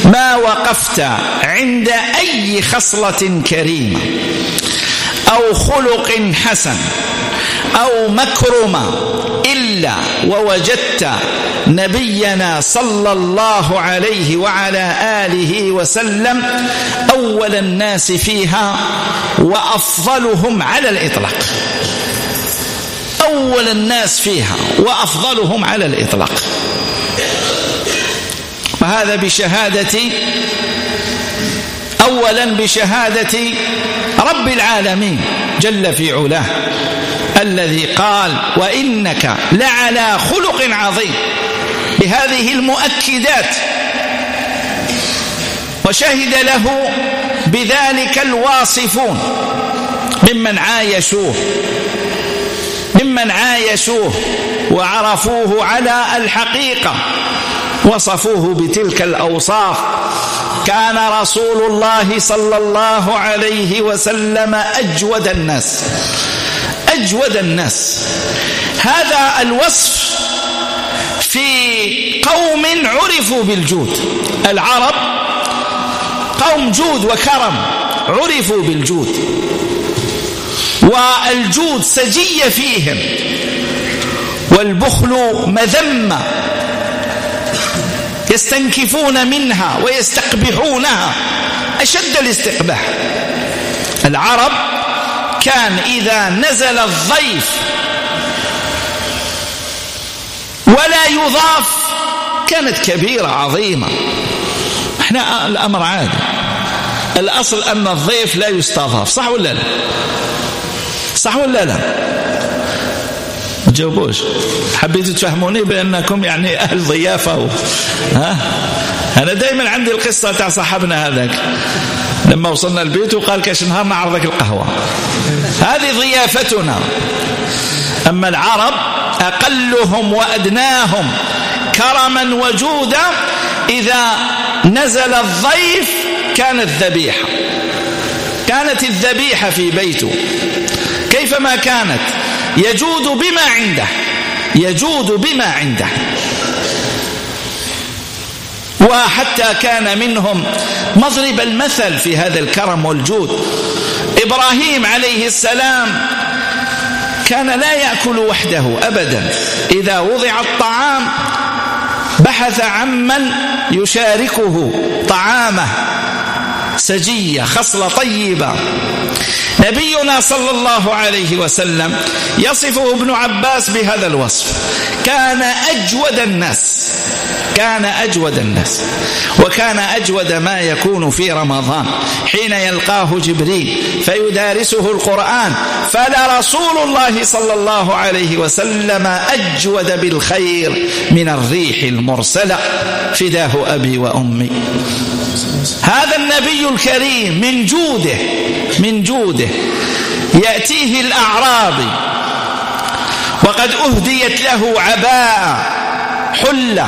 ما وقفت عند أي خصلة كريمة أو خلق حسن أو مكرمة إلا ووجدت نبينا صلى الله عليه وعلى آله وسلم أول الناس فيها وأفضلهم على الإطلاق. أول الناس فيها وأفضلهم على الإطلاق. وهذا بشهادة أولا بشهادة رب العالمين جل في علاه الذي قال وإنك لعلى خلق عظيم بهذه المؤكدات، وشهد له بذلك الواصفون ممن عايشوه وعرفوه على الحقيقة، وصفوه بتلك الأوصاف. كان رسول الله صلى الله عليه وسلم أجود الناس. هذا الوصف في قوم عرفوا بالجود. العرب قوم جود وكرم، عرفوا بالجود، والجود سجية فيهم، والبخل مذمة يستنكفون منها ويستقبحونها أشد الاستقباح. العرب كان إذا نزل الضيف ولا يضاف كانت كبيرة عظيمة. احنا الأمر عادي، الأصل أن الضيف لا يستضاف، صح ولا لا؟ صح ولا لا؟ جاوبوش. حبيتوا تفهموني بأنكم يعني أهل ضيافة ها؟ أنا دايما عندي القصة تاع صاحبنا هذاك لما وصلنا البيت وقال كاش نهار نعرضك القهوة. هذه ضيافتنا. أما العرب أقلهم وأدناهم كرما وجودا إذا نزل الضيف كانت الذبيحة في بيته كيفما كانت، يجود بما عنده. وحتى كان منهم مضرب المثل في هذا الكرم والجود. إبراهيم عليه السلام كان لا يأكل وحده أبدا، إذا وضع الطعام بحث عمن يشاركه طعامه. سجية، خصلة طيبة. نبينا صلى الله عليه وسلم يصفه ابن عباس بهذا الوصف: كان أجود الناس، وكان أجود ما يكون في رمضان حين يلقاه جبريل فيدارسه القرآن. فلرسول الله صلى الله عليه وسلم أجود بالخير من الريح المرسلة، فداه أبي وأمي. هذا النبي الكريم من جوده يأتيه الأعرابي وقد أهديت له عباءة حلة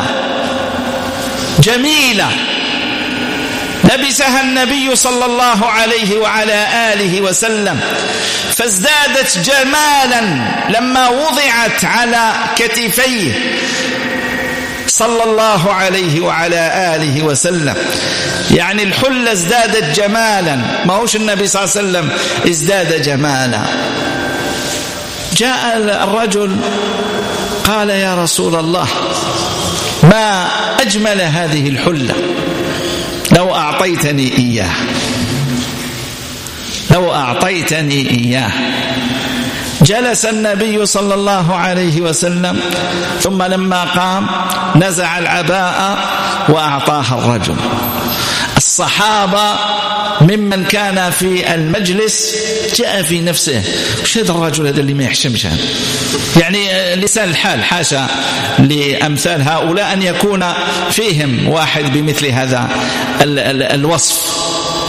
جميلة لبسها النبي صلى الله عليه وعلى آله وسلم، فازدادت جمالا لما وضعت على كتفيه صلى الله عليه وعلى آله وسلم. يعني الحلة ازدادت جمالا، ما هوش النبي صلى الله عليه وسلم ازداد جمالا. جاء الرجل قال: يا رسول الله، ما أجمل هذه الحلة، لو أعطيتني إياه. جلس النبي صلى الله عليه وسلم، ثم لما قام نزع العباءة وأعطاها الرجل. الصحابة ممن كان في المجلس جاء في نفسه: وش هذا الرجل هذا اللي ما يحشمش هذا؟ يعني لسان الحال، حاشا لأمثال هؤلاء أن يكون فيهم واحد بمثل هذا الوصف.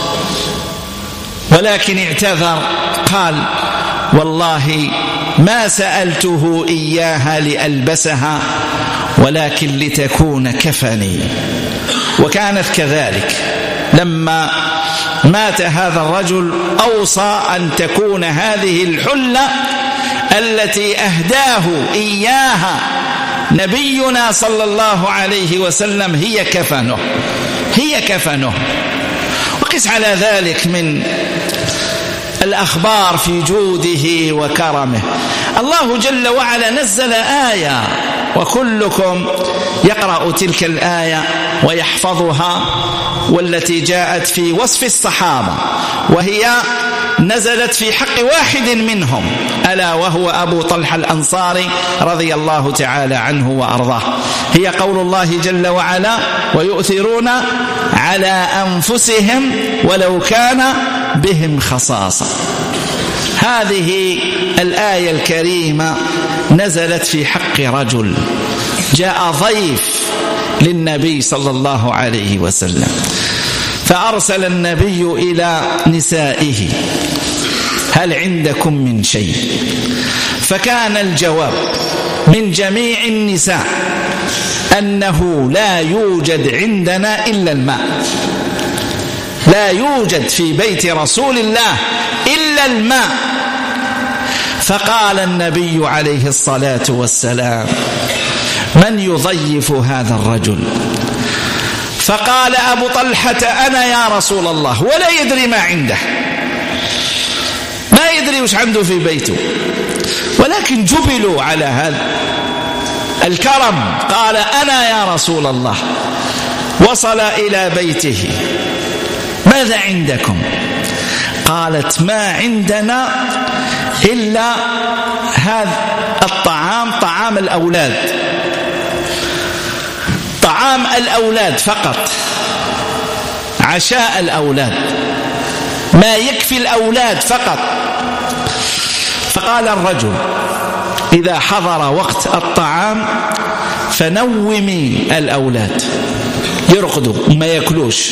ولكن اعتذر، قال: والله ما سألته إياها لألبسها، ولكن لتكون كفني. وكانت كذلك. لما مات هذا الرجل أوصى أن تكون هذه الحلة التي أهداه إياها نبينا صلى الله عليه وسلم هي كفنه. وقس على ذلك من الأخبار في جوده وكرمه. الله جل وعلا نزل آية وكلكم يقرأ تلك الآية ويحفظها، والتي جاءت في وصف الصحابة، وهي نزلت في حق واحد منهم ألا وهو أبو طلحة الأنصاري رضي الله تعالى عنه وأرضاه. هي قول الله جل وعلا: ويؤثرون على أنفسهم ولو كان بهم خصاصة. هذه الآية الكريمة نزلت في حق رجل جاء ضيف للنبي صلى الله عليه وسلم، فأرسل النبي إلى نسائه: هل عندكم من شيء؟ فكان الجواب من جميع النساء أنه لا يوجد عندنا إلا الماء، لا يوجد في بيت رسول الله إلا الماء. فقال النبي عليه الصلاة والسلام: من يضيف هذا الرجل؟ فقال أبو طلحة: أنا يا رسول الله، ولا يدري ما عنده، ما يدري وش عنده في بيته، ولكن جبلوا على هذا الكرم. قال: أنا يا رسول الله. وصل إلى بيته: ماذا عندكم؟ قالت: ما عندنا إلا هذا الطعام، طعام الأولاد، طعام الأولاد فقط، عشاء الأولاد، ما يكفي الأولاد فقط. فقال الرجل: إذا حضر وقت الطعام فنومي الأولاد يرقدوا وما يأكلوش.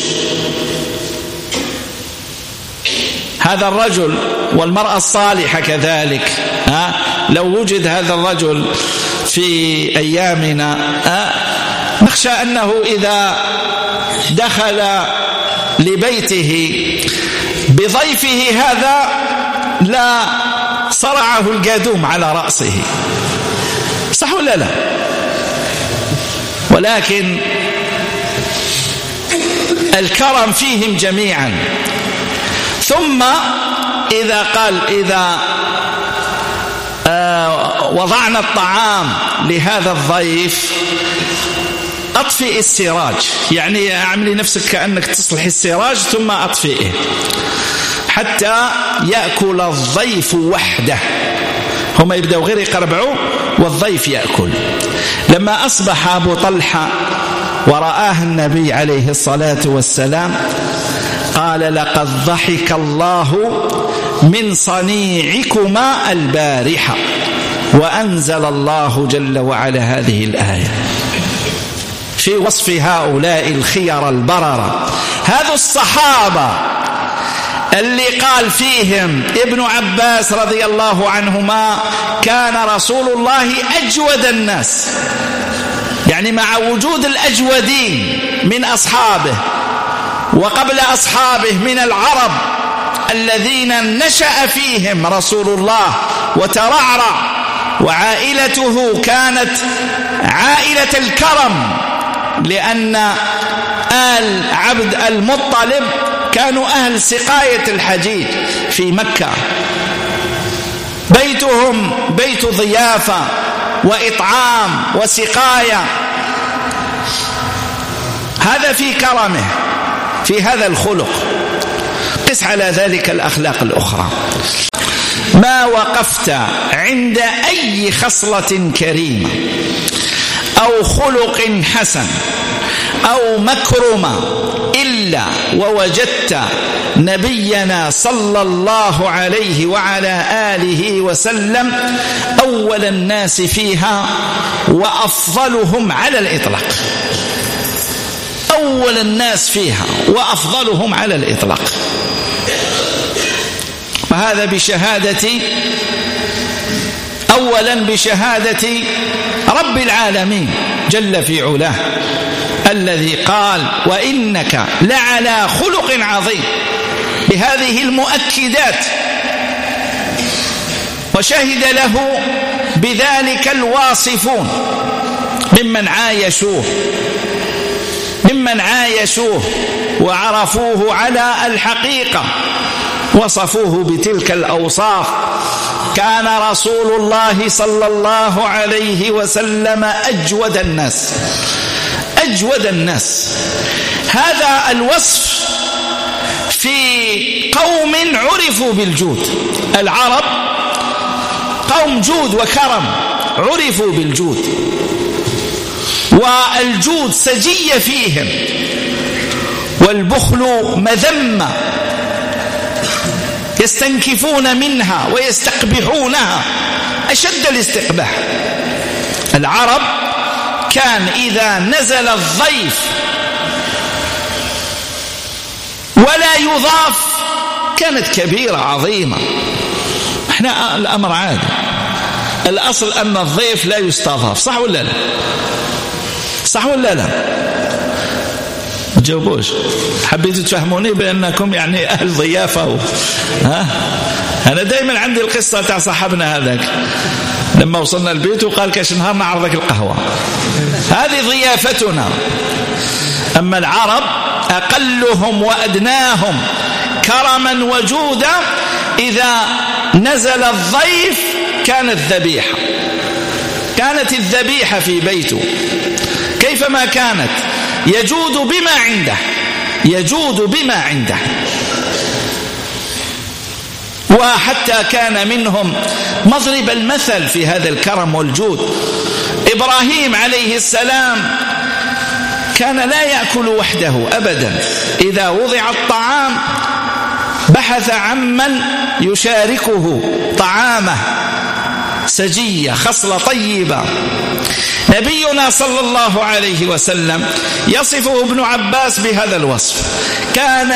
هذا الرجل والمرأة الصالحة كذلك، لو وجد هذا الرجل في أيامنا نخشى أنه إذا دخل لبيته بضيفه هذا لا صرعه الجادوم على رأسه، صح ولا لا؟ ولكن الكرم فيهم جميعا. ثم إذا قال: إذا وضعنا الطعام لهذا الضيف أطفئ السراج، يعني أعملي نفسك كأنك تصلح السراج ثم أطفئه حتى يأكل الضيف وحده، هم يبدأوا غير يقربعوا والضيف يأكل. لما أصبح أبو طلحة ورآه النبي عليه الصلاة والسلام قال: لقد ضحك الله من صنيعكما البارحة. وأنزل الله جل وعلا هذه الآية في وصف هؤلاء الخير البررة. هذا الصحابة اللي قال فيهم ابن عباس رضي الله عنهما: كان رسول الله أجود الناس، يعني مع وجود الأجودين من أصحابه وقبل أصحابه من العرب الذين نشأ فيهم رسول الله وترعرع، وعائلته كانت عائلة الكرم، لأن آل عبد المطلب كانوا أهل سقاية الحجيج في مكة، بيتهم بيت ضيافة وإطعام وسقاية. هذا في كرمه، في هذا الخلق. قس على ذلك الأخلاق الأخرى. ما وقفت عند أي خصلة كريمة أو خلق حسن أو مكرمة إلا ووجدت نبينا صلى الله عليه وعلى آله وسلم أول الناس فيها وأفضلهم على الإطلاق، أول الناس فيها وأفضلهم على الإطلاق. وهذا بشهادة، أولا بشهادة رب العالمين جل في علاه الذي قال: وإنك لعلى خلق عظيم، بهذه المؤكدات، وشهد له بذلك الواصفون ممن عايشوه وعرفوه على الحقيقة، وصفوه بتلك الأوصاف. كان رسول الله صلى الله عليه وسلم أجود الناس. هذا الوصف في قوم عرفوا بالجود. العرب قوم جود وكرم، عرفوا بالجود، والجود سجية فيهم، والبخل مذمة، يستنكفون منها ويستقبحونها أشد الاستقباح. العرب كان إذا نزل الضيف ولا يضاف كانت كبيرة عظيمة. احنا الأمر عادي، الأصل أن الضيف لا يستضاف، صح ولا لا؟ صح ولا لا؟ تجاوبوش. حبيتوا تفهموني بأنكم يعني أهل ضيافة أنا دايما عندي القصة تاع صاحبنا هذاك لما وصلنا البيت وقال كاش نهار نعرضك القهوة. هذه ضيافتنا. أما العرب أقلهم وأدناهم كرما وجودا إذا نزل الضيف كانت الذبيحة في بيته كيفما كانت، يجود بما عنده. وحتى كان منهم مضرب المثل في هذا الكرم والجود. إبراهيم عليه السلام كان لا يأكل وحده أبدا، إذا وضع الطعام بحث عمن يشاركه طعامه، سجية، خصلة طيبة. نبينا صلى الله عليه وسلم يصفه ابن عباس بهذا الوصف: كان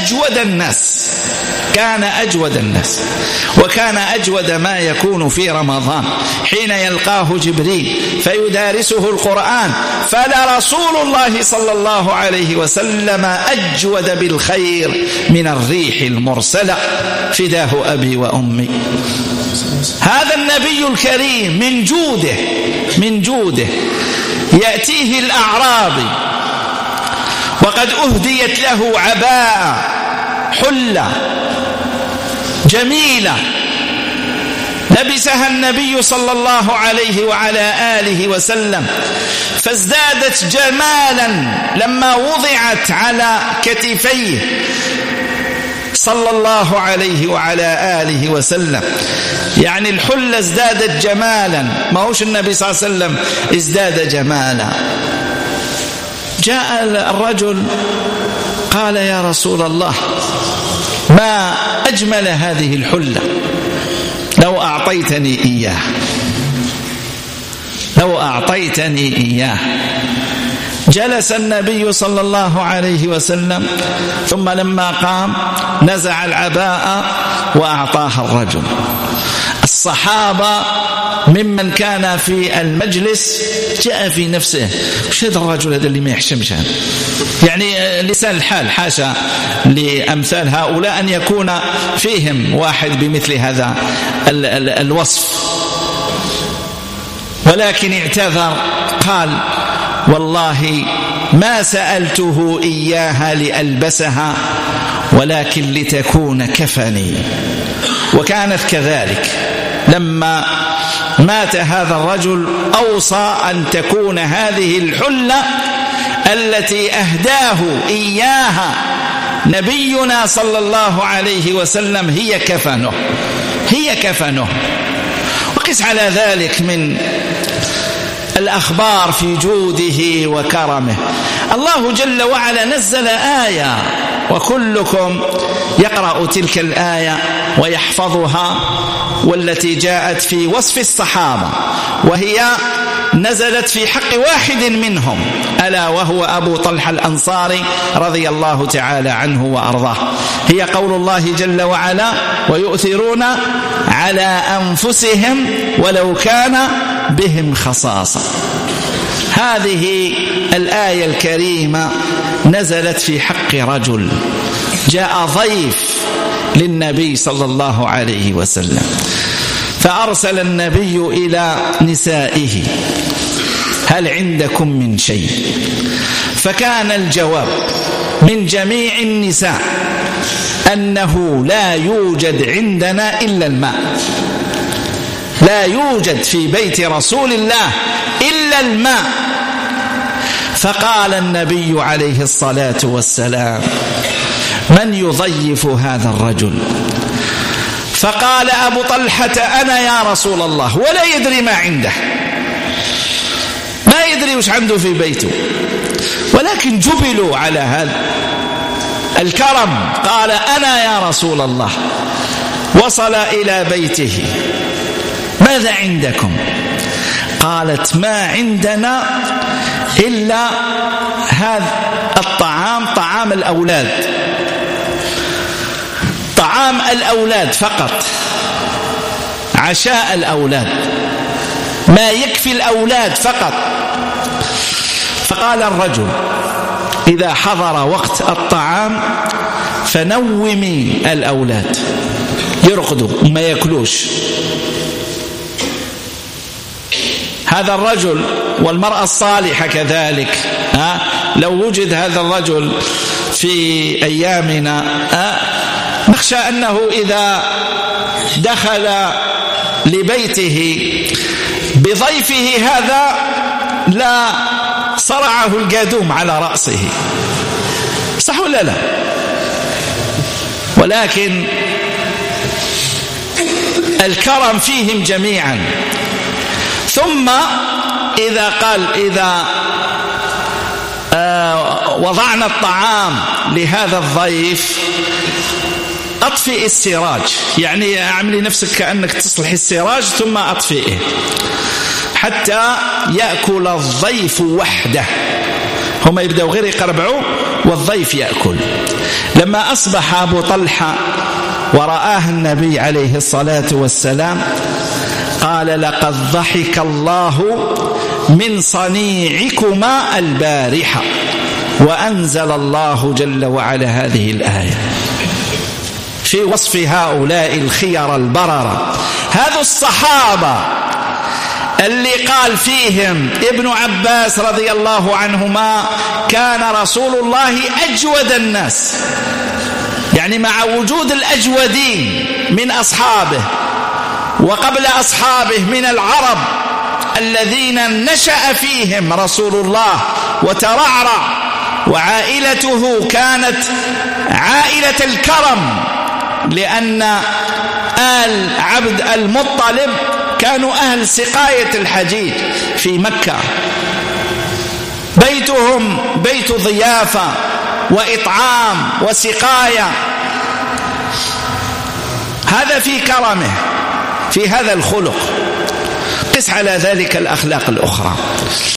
أجود الناس، وكان أجود ما يكون في رمضان حين يلقاه جبريل فيدارسه القرآن. فلرسول الله صلى الله عليه وسلم أجود بالخير من الريح المرسلة، فداه أبي وأمي. هذا النبي الكريم من جوده يأتيه الأعرابي وقد أهديت له عباءة حلة جميلة لبسها النبي صلى الله عليه وعلى آله وسلم، فازدادت جمالا لما وضعت على كتفيه صلى الله عليه وعلى آله وسلم. يعني الحلة ازدادت جمالا، ما هوش النبي صلى الله عليه وسلم ازداد جمالا. جاء الرجل قال: يا رسول الله، ما أجمل هذه الحلة، لو أعطيتني إياه. جلس النبي صلى الله عليه وسلم، ثم لما قام نزع العباءة وأعطاها الرجل. الصحابة ممن كان في المجلس جاء في نفسه: وش هذا الرجل هذا اللي ما يحشمش؟ يعني لسان الحال، حاشا لأمثال هؤلاء أن يكون فيهم واحد بمثل هذا الوصف. ولكن اعتذر، قال: والله ما سألته إياها لألبسها، ولكن لتكون كفني. وكانت كذلك. لما مات هذا الرجل أوصى أن تكون هذه الحلة التي أهداه إياها نبينا صلى الله عليه وسلم هي كفنه. وقس على ذلك من الأخبار في جوده وكرمه. الله جل وعلا نزل آية، وكلكم يقرأ تلك الآية ويحفظها، والتي جاءت في وصف الصحابة، وهي نزلت في حق واحد منهم، ألا وهو أبو طلحة الأنصاري رضي الله تعالى عنه وأرضاه. هي قول الله جل وعلا: ويؤثرون على أنفسهم ولو كان بهم خصاصة. هذه الآية الكريمة نزلت في حق رجل جاء ضيف للنبي صلى الله عليه وسلم، فأرسل النبي إلى نسائه هل عندكم من شيء؟ فكان الجواب من جميع النساء أنه لا يوجد عندنا إلا الماء، لا يوجد في بيت رسول الله إلا الماء. فقال النبي عليه الصلاة والسلام: من يضيف هذا الرجل؟ فقال أبو طلحة: أنا يا رسول الله، ولا يدري ما عنده، ما يدري وش عنده في بيته، ولكن جبلوا على هذا الكرم. قال: أنا يا رسول الله. وصل إلى بيته: ماذا عندكم؟ قالت: ما عندنا إلا هذا الطعام، طعام الأولاد، طعام الأولاد فقط، عشاء الأولاد، ما يكفي الأولاد فقط. فقال الرجل: إذا حضر وقت الطعام فنومي الأولاد يرقدوا وما يأكلوش. هذا الرجل والمرأة الصالحة كذلك، لو وجد هذا الرجل في أيامنا نخشى أنه إذا دخل لبيته بضيفه هذا لا صرعه الجادوم على رأسه، صح ولا لا؟ ولكن الكرم فيهم جميعا. ثم إذا وضعنا الطعام لهذا الضيف أطفئ السراج، يعني اعملي نفسك كأنك تصلح السراج ثم أطفئه حتى يأكل الضيف وحده، هم يبدأوا غير يقربعوا والضيف يأكل. لما أصبح أبو طلحة ورآه النبي عليه الصلاة والسلام قال: لقد ضحك الله من صنيعكما البارحة. وأنزل الله جل وعلا هذه الآية في وصف هؤلاء الخير البررة. هذا الصحابة اللي قال فيهم ابن عباس رضي الله عنهما: كان رسول الله أجود الناس، يعني مع وجود الأجودين من أصحابه وقبل أصحابه من العرب الذين نشأ فيهم رسول الله وترعرع، وعائلته كانت عائلة الكرم، لأن آل عبد المطلب كانوا أهل سقاية الحجيج في مكة، بيتهم بيت ضيافة وإطعام وسقاية. هذا في كرمه، في هذا الخلق. قس على ذلك الأخلاق الأخرى.